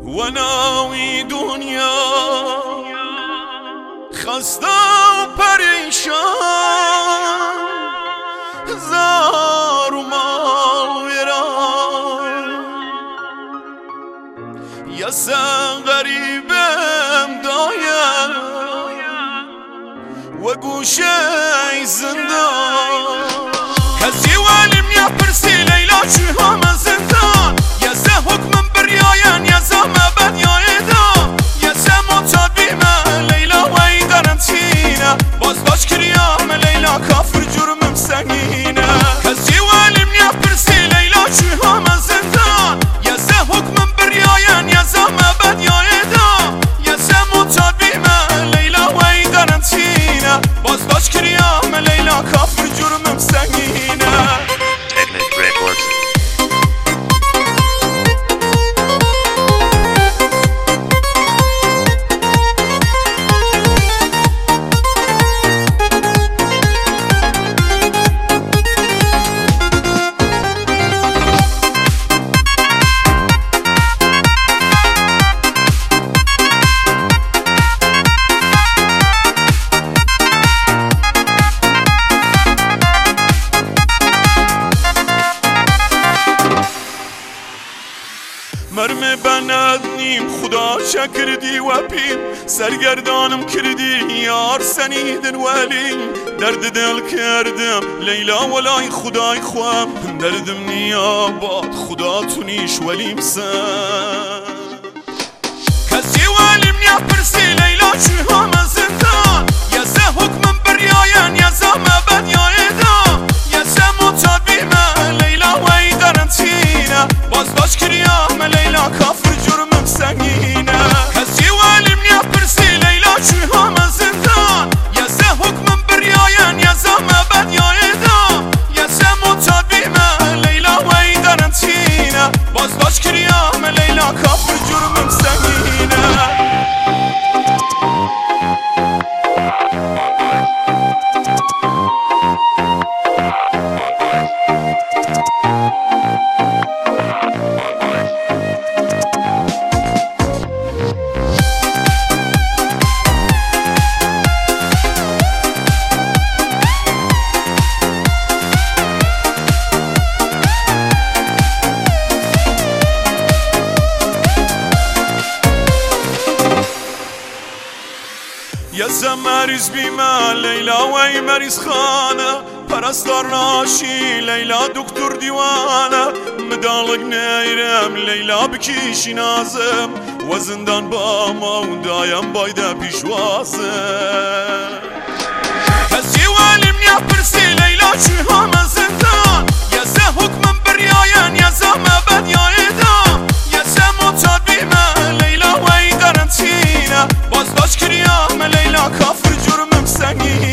و ناوی دنیا خسته و پریشان، زار و مال ویران. یه سن غریبم دایم و گوشه زندان. کسی ولیم یا پرسی لیلا چی همه زندان. یه سه حکمم بریاین یه سه مبد یا ایدان. یه سه معتاد بیمه لیلا و ای قرنطینه. باز باش کریام لیلا کافر جرمم سنگینه. کسی ولیم یا پرسی لیلا چی همه زندان. یه سه حکمم بریاین یه سه مبد یا ایدان. یه سه معتاد بیمه لیلا و ای قرنطینه. باز باش کریام لیلا کافر جرمم سنگینه. مرمه بند نیم خدا چکردی و پین. سرگردانم کردی یار سنیدن ولین. درد دل کردم لیلا ولای خدای خوام. دردم نیاباد خدا تونیش ولیم سن. کسی ولیم نیا پرسی لیلا چی همه زندان. یه سه حکمم بریاین یه سه مبد یا ایدان. یه سه معتاد بیمه لیلا و ای قرنطینه. باز باش کریام لیلا کافر جرمم سنگینه. کسی ولیم نیا پرسی لیلا چی همه زندان. یه سه حکمم بریاین یه سه مبد یا ایدان. یه سه معتاد بیمه لیلا و ای قرنطینه. باز باش کریام لیلا کافر جرمم سنگینه. یه سه مریض بیمه لیلا و ای مریض خانه. پرستار ناشی لیلا دکتر دیوانه. مدالق نیرم لیلا بکیشی نازم. و زندان با ما و دایم بایده پیشوازم. کسی ولیم نیا پرسی لیلا چی همه زندان. یه سه حکمم بریاین یه سه مبد یا ایدان. یه سه معتاد بیمه لیلا و ای قرنطینه. باز باش کریام لیلا کافر جرمم سنگینه.